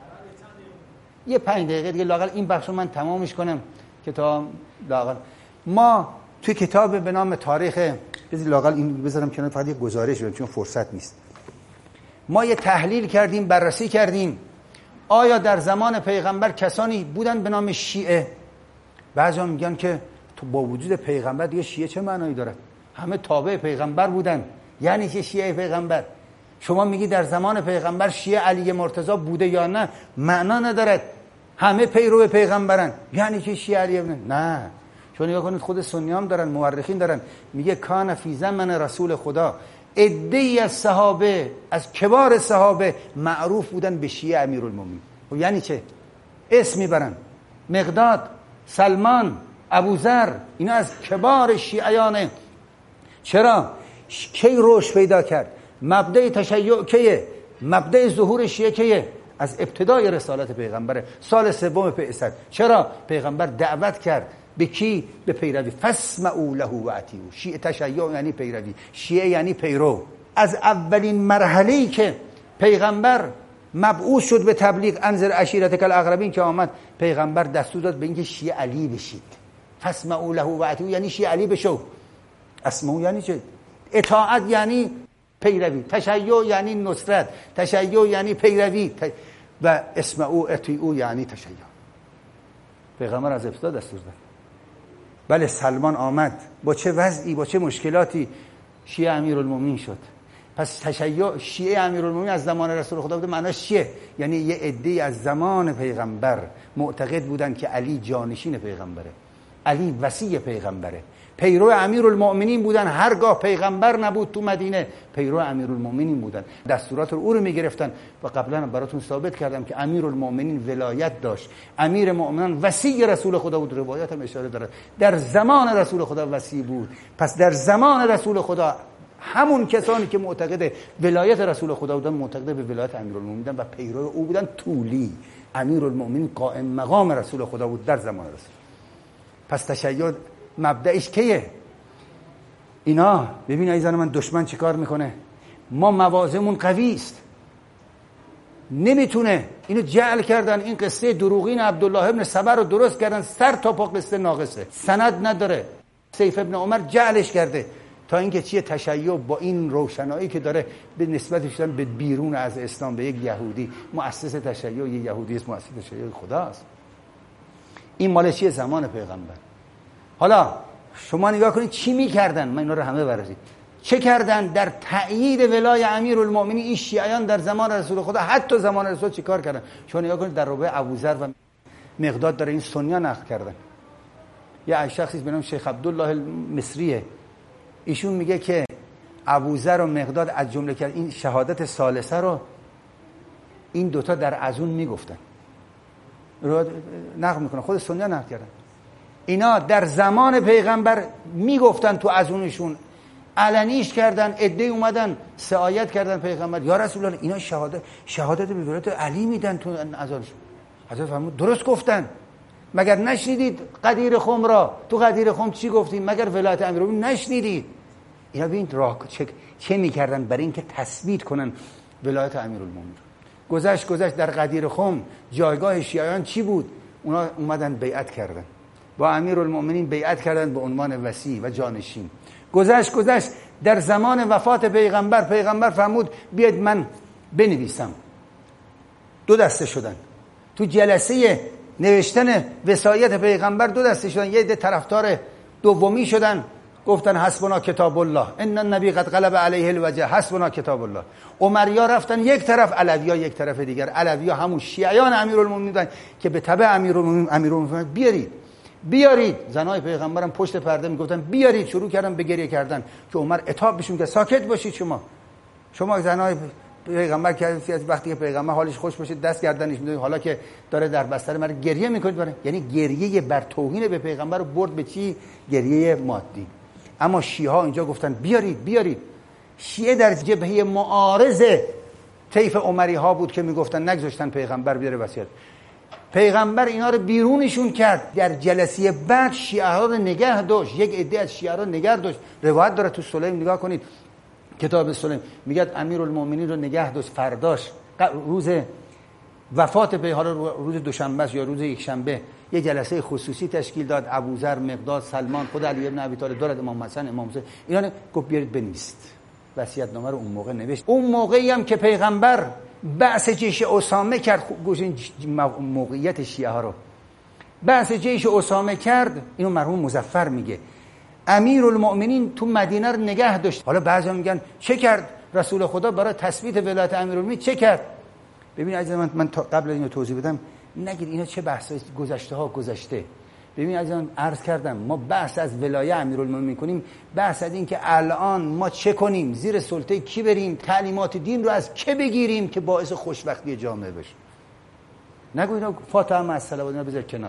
یه 5 دقیقه دیگه لااقل این بخش رو من تمامش کنم که تا لااقل ما توی کتاب به نام تاریخ، بذار لااقل این بذارم کنار، فقط یه گزارش بدم چون فرصت نیست. ما یه تحلیل کردیم، بررسی کردیم آیا در زمان پیغمبر کسانی بودن به نام شیعه. بعضیا میگن که تو با وجود پیغمبر دیگه شیعه چه معنایی داره؟ همه تابع پیغمبر بودن، یعنی که شیعه پیغمبر. شما میگی در زمان پیغمبر شیعه علی مرتضی بوده یا نه؟ معنا ندارد، همه پیرو پیغمبرن، یعنی که شیعه علی ابن. نه، چون نگاه کنید خود سنیام دارن، مورخین دارن، میگه کان فی زمن رسول خدا عده‌ای از صحابه، از کبار صحابه معروف بودن به شیعه امیرالمومنین. خب یعنی چه؟ اسم میبرن، مقداد، سلمان، ابوذر، اینا از کبار شیعیانه. چرا؟ کی رشد پیدا کرد؟ مبدأ تشیع کیه؟ مبدأ ظهور شیعه کیه؟ از ابتدای رسالت پیغمبره، سال 3 بعثت. چرا؟ پیغمبر دعوت کرد به کی؟ به پیروی. فاسمعوا له و اطیعوا. شیعه تشیع یعنی پیروی، شیعه یعنی پیرو. از اولین مرحله‌ای که پیغمبر مبعوث شد به تبلیغ، انذر عشیرتک الاقربین که آمد، پیغمبر دستور داد به اینکه شیعه علی بشید. فاسمعوا له و اطیعوا یعنی شیعه علی بشو. اسمعوا یعنی چه؟ اطاعت یعنی پیروی، تشیع یعنی نصرت، تشیع یعنی پیروی و اسمعوا اطیعوا یعنی تشیع. پیغمبر از ابتدا دستور داد. بله سلمان آمد، با چه وضعی، با چه مشکلاتی شیعه امیرالمومنین شد. پس تشیع شیعه امیرالمومنین از زمان رسول خدا بوده. معناش چیه؟ یعنی یه عده‌ای از زمان پیغمبر معتقد بودن که علی جانشین پیغمبره، علی وصی پیغمبره، پیرو امیرالمؤمنین بودن. هرگاه پیغمبر نبود تو مدینه، پیرو امیرالمؤمنین بودن، دستورات او رو میگرفتن. و قبلا براتون ثابت کردم که امیرالمؤمنین ولایت داشت، امیر مؤمنان وصی رسول خدا بود. روایت هم اشاره داره در زمان رسول خدا وصی بود. پس در زمان رسول خدا همون کسانی که معتقد ولایت رسول خدا بودن معتقد به ولایت امیرالمومنین بودن و پیرو او بودن. طولی امیرالمومنین قائم مقام رسول خدا بود در زمان رسول. پس تشیع مبدأش کیه؟ اینا ببین عزیزان من، دشمن چی کار میکنه؟ ما موازمون قوی است، نمیتونه. اینو جعل کردن، این قصه دروغین عبدالله ابن سبا رو درست کردن، سر تا پا قصه ناقصه، سند نداره. سیف ابن عمر جعلش کرده تا اینکه چیه تشیع با این روشنایی که داره به نسبت شدن به بیرون از اسلام به یک یهودی، مؤسس تشیع یک یهودی است، مؤسس تشیع خداست. این مال چیه؟ زمان پیغمبر. حالا شما نگاه کنید چی میکردن، من اینا رو همه بررسی. چه کردن در تأیید ولای امیرالمومنین این شیعیان در زمان رسول خدا؟ حتی زمان رسول چی کار کردن؟ شما نگاه کنید در رابطه ابوذر و مقداد داره این سنیا نقل کردن. یه شخصی به نام شیخ عبدالله مصریه، ایشون میگه که ابوذر و مقداد از جمله کرد این شهادت ثالثه رو این دوتا در ازون میگفتن، رو نقل میکنن، خود سنیا نقل کردن. اینا در زمان پیغمبر میگفتن تو ازونشون، علنیش کردن. عده اومدن سعایت کردن پیغمبر، یا رسول الله اینا شهادت به ولایت علی میدن تو ازانشون. حضرت فرمود درست گفتن، مگر نشنیدید قدیر خم را؟ تو قدیر خم چی گفتیم؟ مگر ولایت امیرالمومنین نشنیدید؟ اینا ببین راه چه میکردن برای اینکه تثبیت کنن ولایت امیرالمومنین. گذشت در قدیر خم جایگاه شیعیان چی بود؟ اونا اومدن بیعت کردن با امیرالمومنین، بیعت کردن به عنوان وصی و جانشین. گذشت در زمان وفات پیغمبر فرمود بیاید من بنویسم. 2 دسته شدن تو جلسه نوشتن وصایت پیغمبر، 2 دسته شدن. یه عده طرفدار دومی شدن، گفتن حسبنا کتاب الله ان النبی قد غلب علیه الوجه، حسبنا کتاب الله. عمریا رفتن یک طرف، علویا یک طرف دیگر. علویا همون شیعیان امیرالمومنین بودن که به تبع امیرالمومنین بیارید. زنای پیغمبرم پشت پرده میگفتن بیارید. شروع کردن به گریه کردن که عمر عتاب بهشون که ساکت باشید شما زنای پیغمبر که وقتی که پیغمبر حالش خوش باشه دست گردنش میدونید، حالا که داره در بستر مرگ گریه میکنید. یعنی گریه بر توهین به پیغمبر رو برد به چی؟ گریه مادی. اما شیعه ها اینجا گفتن بیارید. شیعه در جبهه معارض طیف عمری ها بود که میگفتن نگذاشتن پیغمبر بیاره وصیت. پیغمبر اینا رو بیرونشون کرد. در جلسه بعد شیعه ها رو نگه داشت، یک عده از شیعه ها رو نگه داشت. روایت داره تو سلیم، نگاه کنید کتاب سلیم، میگه امیرالمومنین رو نگه داشت. فرداش روز وفات پیغمبر، روز دوشنبه یا روز یکشنبه، یه جلسه خصوصی تشکیل داد. ابوذر، مقداد، سلمان، خود علی ابن ابی طالب، دارد امام حسن، امام حسین، اینا گفت بیارید بنویسید. وصیت نامه رو اون موقع نوشت. اون موقعی هم که پیغمبر بعث جیش اسامه کرد، گوشین موقعیت شیعه ها رو، بعث جیش اسامه کرد، اینو مرحوم مظفر میگه امیرالمومنین تو مدینه رو نگه داشت. حالا بعضیا میگن چه کرد رسول خدا برای تثبیت ولایت امیرالمومنین؟ چه کرد؟ ببین عزیزان من قبل اینو توضیح بدم، نگید اینا چه بحثای گذشته. ببین عزیزان عرض کردم ما بحث از ولایت امیرالمومنین میکنیم، بحث از این که الان ما چه کنیم، زیر سلطه کی بریم، تعلیمات دین رو از که بگیریم که باعث خوشبختی جامعه بشه. نگو اینا فاطمه مع الصلوات اینا بذار کنار،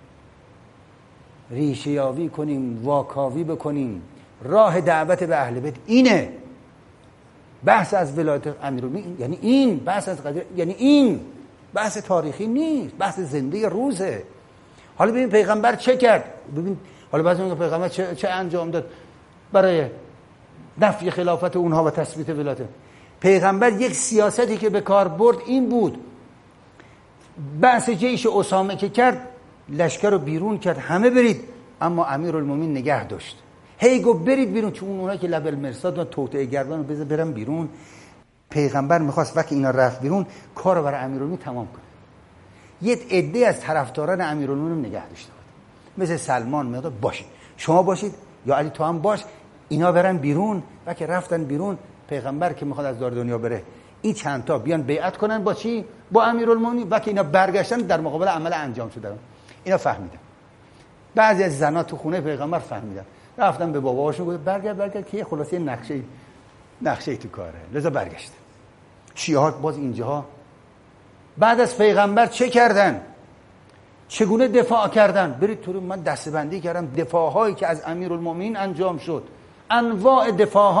ریشه یابی کنیم، واکاوی بکنیم. راه دعوت به اهل بیت اینه. بحث از ولایت امیرالمومنین یعنی این، بحث از قضیه یعنی این، بحث تاریخی نیست، بحث زنده روزه. حالا ببین پیغمبر چه کرد. ببین حالا بعضی میگن پیغمبر چه انجام داد برای نفی خلافت اونها و تثبیت ولایت. پیغمبر یک سیاستی که به کار برد این بود، بعث جیش اسامه که کرد، لشکر رو بیرون کرد، همه برید، اما امیرالمومنین نگه داشت. هی گفت برید بیرون، چون اونها که لب المرصاد و توطئه گردن رو بذار برن بیرون. پیغمبر میخواست وقتی اینا رفت بیرون کار رو برای امیرالمومنین تمام کنه. یه عده از طرفداران امیرالمومنین نگه داشته بود، مثل سلمان، مقداد، باشید شما باشید یا علی تو هم باش، اینا برن بیرون. و که رفتن بیرون، پیغمبر که میخواد از دار دنیا بره، این چند تا بیان بیعت کنن با چی؟ با امیرالمومنین. و که اینا برگشتن در مقابل عمل انجام شده، اینا فهمیدن. بعضی از زنا تو خونه پیغمبر فهمیدن، رفتن به باباهاشون گفت برگرد که خلاصه نقشه تو کاره، لذا برگشت. شیعه ها باز اینجاها بعد از پیغمبر چه کردن؟ چگونه دفاع کردن؟ برید تو رو من دسته‌بندی کردم دفاع هایی که از امیرالمومنین انجام شد، انواع دفاع ها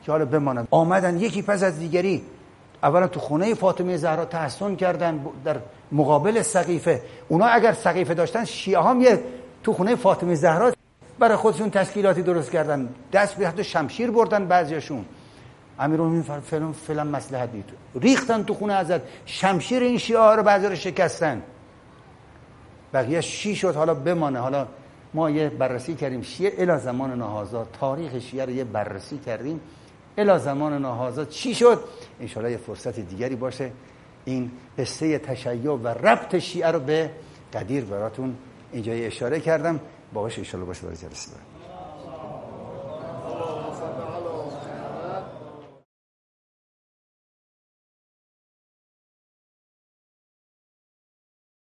که حالا بمانند. آمدن یکی پس از دیگری، اولا تو خونه فاطمه زهرا تحصن کردن در مقابل سقیفه. اونا اگر سقیفه داشتن، شیعه هم یه تو خونه فاطمه زهرا برای خودشون تشکیلاتی درست کردن، دست به حد شمشیر بردن بعضیاشون. امیرالمومنین فعلا مصلحت نیست، ریختن تو خونه حضرت، شمشیر این شیعه ها رو بعضی رو شکستن. بقیه چی شد حالا بمانه. حالا ما یه بررسی کردیم شیعه الی زمان نهازا، تاریخ شیعه رو یه بررسی کردیم الی زمان نهازا چی شد. انشالله یه فرصت دیگری باشه این قصه تشیع و ربط شیعه رو به قدیر براتون اینجا اشاره کردم. باشه انشالله باشه برای جلسه بعد.